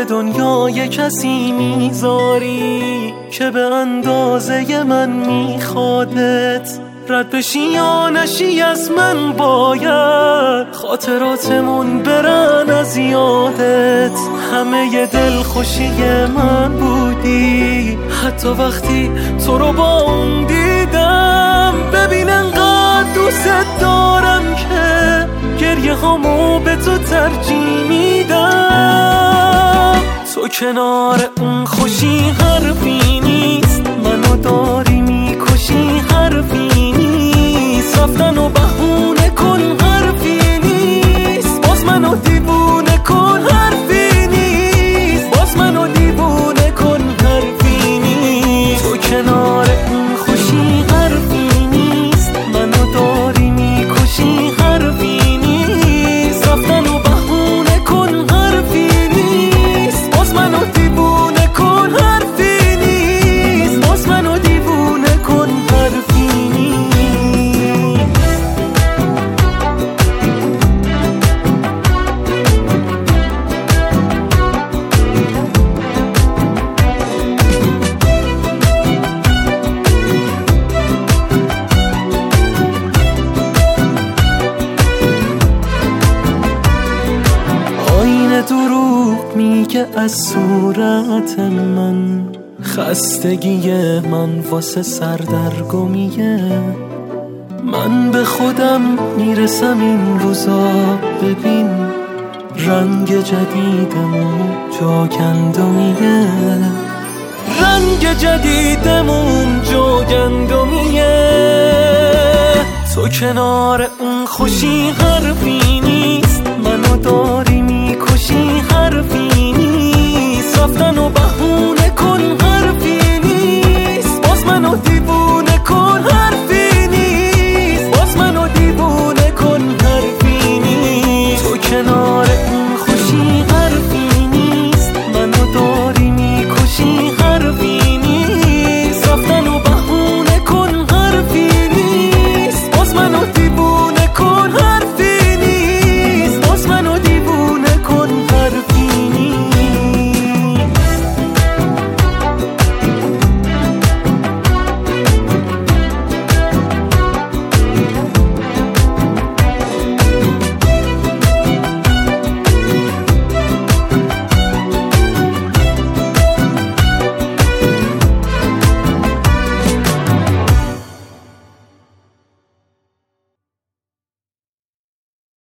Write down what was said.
به دنیای کسی میذاری که به اندازه من میخوادت، رد بشی یا نشی از من باید خاطراتمون برن از یادت. همه ی دلخوشی من بودی، حتی وقتی تو رو با اون دیدم. ببین انقدر دوست دارم که گریه هامو به تو ترجیح میدم. تو کنار اون خوشی حرفی نیست، منو داری میکشی حرفی نیست. رفتن و بهونه کن حرفی نیست، باز منو دیوونه کن حرفی نیست، باز منو دیوونه کن حرفی نیست. تو کنار اون خوشی حرفی نیست، منو داری میکشی حرفی نیست. رفتن و بهونه کن حرفی نیست، باز منو دیوونه کن حرفی نیست، باز منو دیوونه کن حرفی نیست. آینه دروغ میگه از صورت من، خستگی من واسه سردرگمیه. من به خودم میرسم این روزا، ببین رنگ جدیدمون جاگندمیه، رنگ جدیدمون جاگندمیه. تو کنار اون خوشی حرفی نیست، منو داری میکشی حرفی نیست. رفتن و بهونه کن